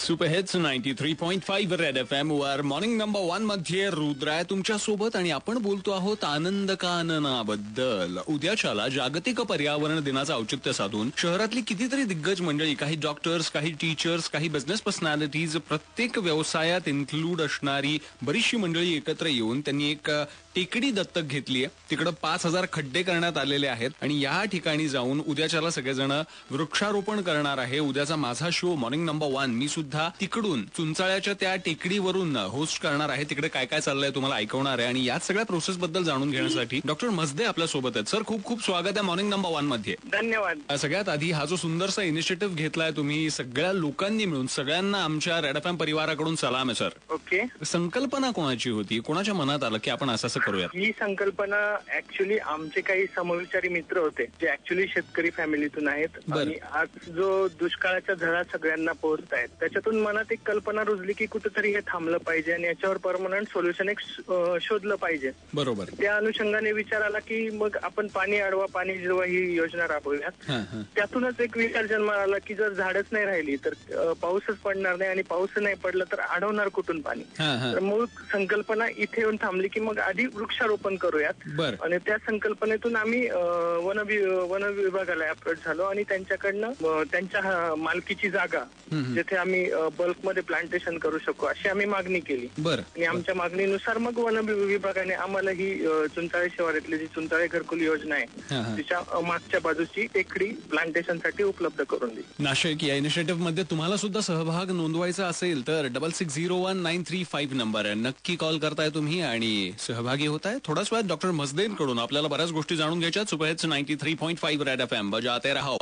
Superhits 93.5 red FM वर morning number 1 मध्ये रुद्र आहे तुमच्या सोबत आणि आपण बोलतो आहोत आनंद काननाबद्दल. उद्याच्याला जागतिक पर्यावरण दिनाचं औचित्य साधून शहरातली कितीतरी दिग्गज मंडळी, काही डॉक्टर्स, काही टीचर्स, काही बिझनेस पर्सनॅलिटीज, प्रत्येक व्यवसायात इन्क्लूड असणारी बरीचशी मंडळी एकत्र येऊन त्यांनी एक टेकडी दत्तक घेतली आहे. तिकडे 5,000 खड्डे करण्यात आलेले आहेत आणि या ठिकाणी जाऊन उद्याच्याला सगळेजण वृक्षारोपण करणार आहे. उद्याचा माझा शो मॉर्निंग नंबर 1 मी सुद्धा तिकडून चुंचाळ्याच्या त्या टेकडीवरून होस्ट करणार आहे. तिकडे काय काय चाललंय तुम्हाला ऐकवणार आहे आणि याच सगळ्या प्रोसेस बद्दल जाणून घेण्यासाठी डॉक्टर मजदे आपल्या सोबत आहेत. सर, खूप खूप स्वागत आहे मॉर्निंग नंबर 1 मध्ये. धन्यवाद. सगळ्यात आधी हा जो सुंदरसा इनिशिएटिव्ह घेतलाय तुम्ही सगळ्या लोकांनी मिळून, सगळ्यांना आमच्या रेड एफएम परिवाराकडून सलाम आहे सर. ओके. संकल्पना कोणाची होती, कोणाच्या मनात आलं की आपण असं करूयात? ही संकल्पना ऍक्च्युली आमचे काही समविचारी मित्र होते जे ऍक्च्युली शेतकरी फॅमिलीतून आहेत आणि आज जो दुष्काळाच्या झळा सगळ्यांना पोहोचत आहेत त्याच्यातून मनात एक कल्पना रुजली की कुठेतरी हे थांबलं पाहिजे आणि याच्यावर परमनंट सोल्युशन एक शोधलं पाहिजे. बरोबर. त्या अनुषंगाने विचार आला की मग आपण पाणी अडवा पाणी जिरवा ही योजना राबवूयात. त्यातूनच एक विचार जन्माला आला की जर झाडच नाही राहिली तर पाऊसच पडणार नाही आणि पाऊस नाही पडलं तर अडवणार कुठून पाणी. तर मग संकल्पना इथे येऊन थांबली की मग आधी वृक्षारोपण करूयात आणि त्या संकल्पनेतून आम्ही वन विभागाला अप्रोच झालो आणि त्यांच्याकडनं त्यांच्या मालकीची जागा जिथे आम्ही बल्कमध्ये प्लांटेशन करू शकू अशी आम्ही मागणी केली आणि आमच्या मागणीनुसार मग वन विभागाने आम्हाला ही चुंचाळे शिवारातली जी चुंचाळे घरकुल योजना आहे तिच्या मागच्या बाजूची टेकडी प्लांटेशन साठी उपलब्ध करून दिली. नाशिक या इनिशिएटिव्ह मध्ये तुम्हाला सुद्धा सहभाग नोंदवायचा असेल तर 660193 नंबर आहे, नक्की कॉल करताय तुम्ही आणि सहभागी होताय. थोडाच वेळात डॉक्टर मजदेंकडून आपल्याला बऱ्याच गोष्टी जाणून घ्यायच्या. सुपरहिट्स 93.5 रेड एफएम बजाते रहो.